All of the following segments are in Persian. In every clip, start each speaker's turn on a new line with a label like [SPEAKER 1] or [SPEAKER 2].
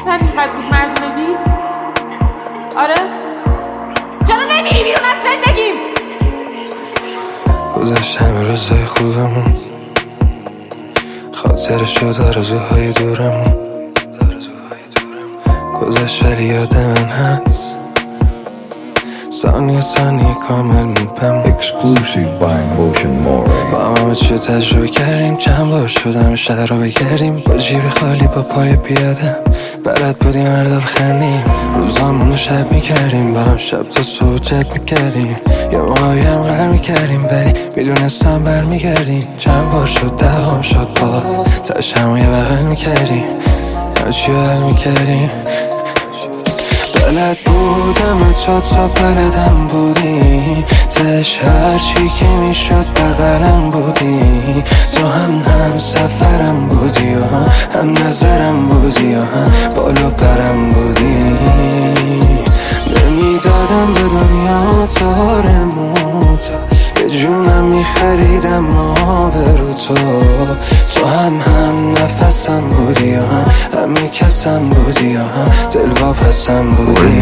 [SPEAKER 1] اینقدر بود مردونگیت؟ آره؟ چرا نمیری بیرون از زندگیم؟
[SPEAKER 2] گذشت همه روزای خوبمون، خاطر شد آرزوهای دورمون. گذشت ولی یاد من هست، ثانیه ثانیه کامل میپم.
[SPEAKER 3] Exclusive by Motion More.
[SPEAKER 2] با همه چی تجربه کردیم، چند بار شدم شهر رو بگردیم. با جیب خالی با پای پیادم بلد بودیم مردا بخندیم. روزامون رو شب میکردیم، با هم شب تا صبح چت میکردیم. یه موقعی هم غر میکردیم ولی میدونستم برمیگردیم. چند بار شد دهام شد با تاش همو یه بغل میکردیم، همه چی رو حل میکردیم. بلد بودم تا بلدم بودی، تش هرچی که میشد بغلم بودی. تو هم سفرم بودی و هم نظرم بودی و هم بالو پرم بودی. نمیدادم به دنیا تارموت، به جونم میخریدم ما برو تو هم نفسم بودی و هم کسم بودی و هم دلواپسم بودی.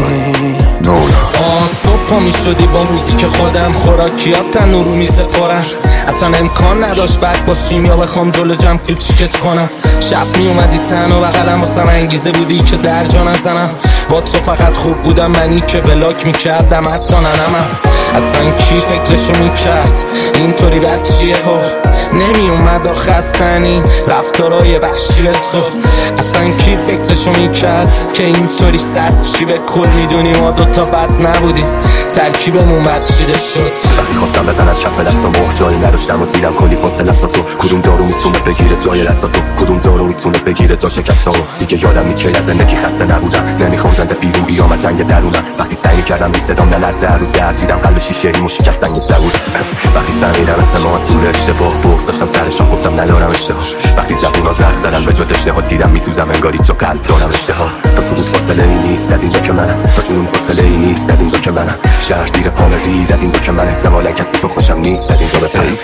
[SPEAKER 4] صبح پا میشدی با موزیک خودم، خوراکیات تنور رو میزه پرن. اصلا امکان نداشت بد باشیم یا بخوام جلو جمع کلچیکت کنم. شب میومدی تنها بغلم، واسم انگیزه بودی که در جا نزنم. با تو فقط خوب بودم، منی که بلاک میکردم حتی ننمم. اصلا کی فکرشو میکرد اینطوری بد چیه ها؟ نمیومد آخستنی رفتارای وحشی تو. اصلا کی فکرشو میکرد که اینطوری سرد چی؟ به کل میدونی ما دوتا بد نبودیم، ترکیبمون بد چیده شد.
[SPEAKER 5] وقتی خواستم بزنم کف دستم مهر جایی نداشتم و دیدم کلی فاصله است تو. کدوم دارو میتونه بگیره جای دستاتو؟ کدوم دارو میتونه بگیره جا شکستامو؟ دیگه یادم نی که از زندگی خسته نبودم، نمیخوام زنده بیرون بیام از جنگ درونم. وقتی سعی کردم بی صدام نلرزه رو درد، دیدم قلب شیشه‌ای شکستن زبون. وقتی فهمیدم اعتماد دور اشتباه، بغض داشتم سرشان گفتم ندارم اشتها. وقتی زبونا زرق زدن به جا اشتها، دیدم میسوزم انگاری جو قلب دارم اشتها. تا سقوط فاصله ای نیست از اینجا که منم، تا جنون فاصله ای نیست از اینجا که منم. شهر زیر پام ریز از اینجا که من احتمالا کسی تو خوشم نیست از اینجا بپرم.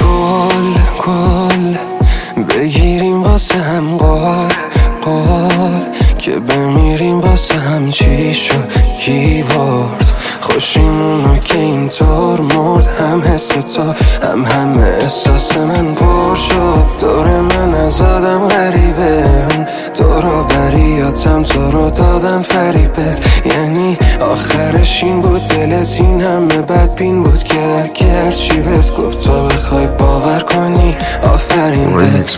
[SPEAKER 2] گل بگیریم واسه هم قول که بمیریم واسه هم. چی شد کی برد خوشیمونو که اینطور مرد؟ هم حس تو هم احساس من پر شد. دور من از آدم غریبه، دورو بریاتم تو رو دادم فریبت. یعنی آخرش این بود دلت این همه بدبین بود که هرچی بهت گفت تو بخوای باور کنی آفرین بهت.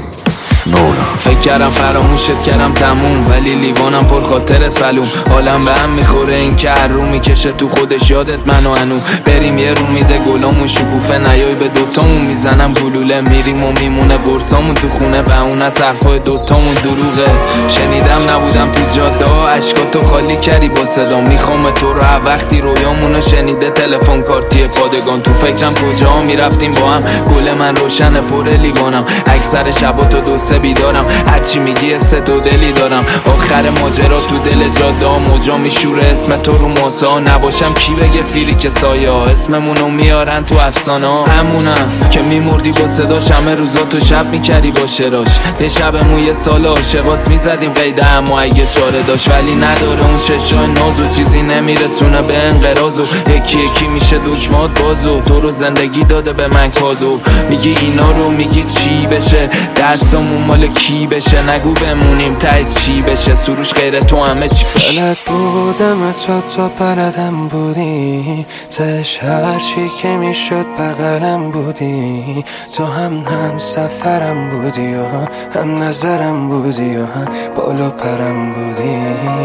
[SPEAKER 6] فکر کردم فراموشت کردم تموم، ولی لیوانم پر خاطرت بلوم. حالم به هم میخوره این که هر رو میکشه تو خودش یادت منو هنو. بریم یه رو میده گلامون شکوفه، نیای به دوتامون میزنم گلوله. میریم و میمونه برسامون تو خونه، به اون از حرفای دوتامون دروغه. شنیدم نبودم تو جاده ها، عشقاتو خالی کردی با صدا. میخوام تو رو وقتی رویامونو شنیده تلفن کارتی پادگان. تو فکرم کجا میرفتیم با هم، گل من روشن پر لیوانم. اکثر شبا تو دو سه بیدارم، هرچی میگی سه دو دلی دارم. آخر ماجرا تو دل جاده موجا میشوره اسم تو رو موسا. نباشم کی بگه فیری که سایه ها اسممونو میارن تو افسانه ها. همونم که میمردی با صداش، همه روزا تو شب میکردی با شراش. یه شبمون یه سال عاشقاس میزدیم قیده، اما اگه چاره داشت ولی نداره اون چشای نازو. چیزی نمیرسونه به انقراض و یکی یکی میشه دکمات بازو. تو رو زندگی داده به من کادو، میگی اینا رو میگی چی بشه؟ درسمون مال کی بشه؟ نگو بمونیم ته چی بشه؟ سروش غیر تو همه چی بشه؟
[SPEAKER 2] بلد بودم تا بلدم بودی، تش هرچی که میشد بغلم بودی. تو هم سفرم بودی و هم نظرم بودی و هم بالو پرم بودی.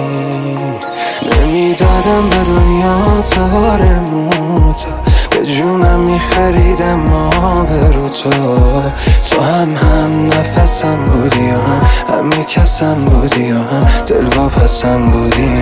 [SPEAKER 2] نمیدادم به دنیا تارموت، به جونم میخریدم ما برو تو هم نفسم بودی و هم کسم بودی و هم دلواپسم بودی.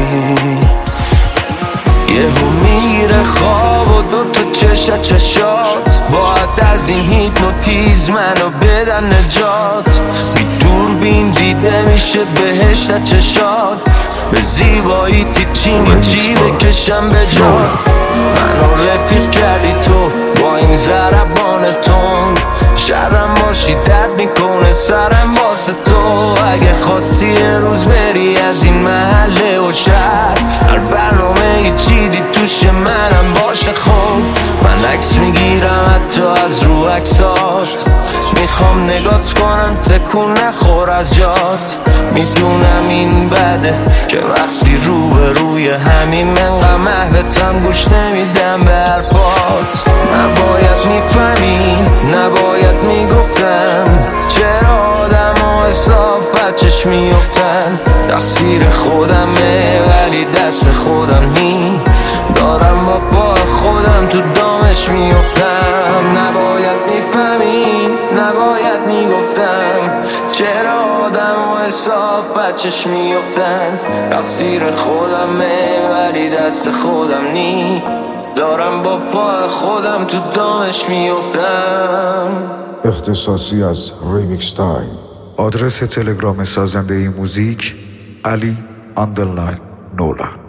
[SPEAKER 7] یهو میره خواب و دو تا چشات، باید از این هیپنوتیزم منو بدن نجات. بی دوربین دیده میشه بهشت چشات، به زیبایی تیچی بکشم به جات. منو رفیق کردی تو با این ضربان تون، شرم باشی درد میکنه سرم واسه تو. اگه خواستی یه روز بری از این محله و شهر، هر برنامه ای چیدی توش منم باشه. خب من عکس میگیرم حتی از رو عکسات، میخوام نگات کنم تکون نخور از جات. میدونم این بده که وقتی روبروی همین منقدر محبتم گوش نمیدم به حرفات. نباید میفهمی، نباید میگفتم، چرا آدم ها اصافت چشم میفتن. تقصیر خودمه ولی دست خودم نی، دارم با پای خودم تو دامش میفتم. نباید میفهمی، نباید میگفتم، چرا آدم ها اصافت چشم میفتن. تقصیر خودمه ولی دست خودم نی، دارم با پای خودم تو دامش میفتم.
[SPEAKER 8] اختصاصی از ریمیکس تایم.
[SPEAKER 3] آدرس تلگرام سازنده موزیک علی _ نولا.